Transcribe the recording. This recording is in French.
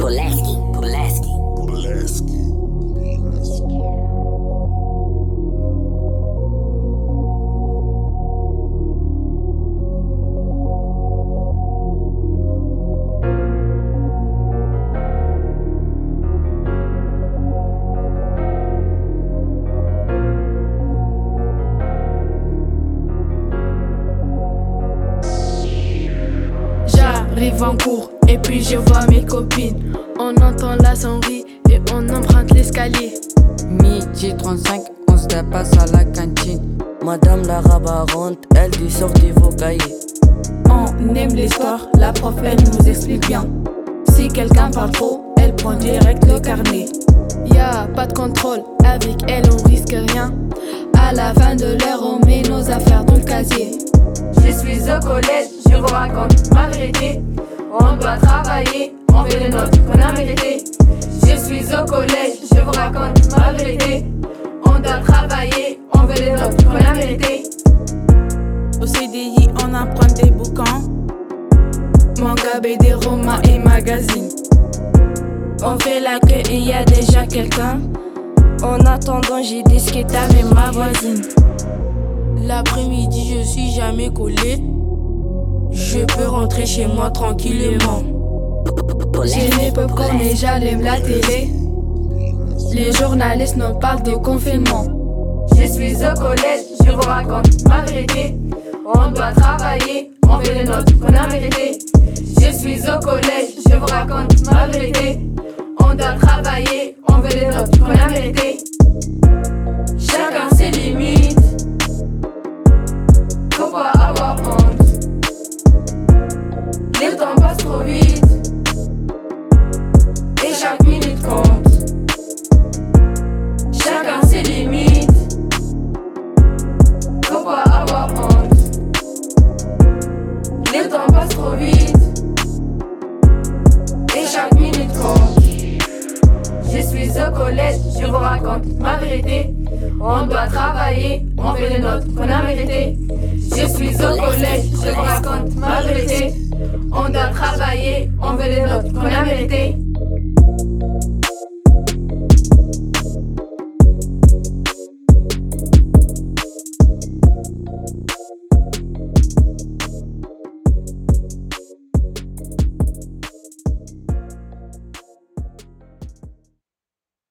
Pulaski. J'arrive en cours et puis je vois mes copines. On entend la sonnerie et on emprunte l'escalier. Midi 35, on se dépasse à la cantine. Madame la rabaronde, elle dit sortez vos cahiers. On aime l'histoire, la prof elle nous explique bien. Si quelqu'un parle trop, elle prend direct le carnet. Y'a pas de contrôle, avec elle on risque rien. À la fin de l'heure on met nos affaires dans le casier. Je suis au collège, je vous raconte ma vérité. On doit travailler, on fait les notes qu'on a méritées. Je suis au collège, je vous raconte ma vérité. On doit travailler, on fait les notes qu'on a méritées. Au CDI on apprend des bouquins, manga, BD, romans et magazines. On fait la queue et y a déjà quelqu'un. En attendant j'ai discuté avec ma voisine. L'après-midi je suis jamais collé. Je peux rentrer chez moi tranquillement. J'ai mes popcorn et j'allume la télé. Les journalistes nous parlent de confinement. Je suis au collège, je vous raconte ma vérité. On doit travailler, on fait les notes qu'on a méritées. Je suis au collège, je vous raconte ma vérité. On doit travailler, on fait les notes qu'on a méritées. Chacun ses limites. Faut pas avoir honte. Le temps passe trop vite et chaque minute compte. Chacun ses limites. Faut pas avoir honte. Le temps passe trop vite et chaque minute compte. Je suis au collège, je vous raconte ma vérité. On doit travailler, on fait les notes qu'on a méritées. Je suis au collège, je vous raconte ma vérité. On doit travailler, on fait les notes qu'on a méritées.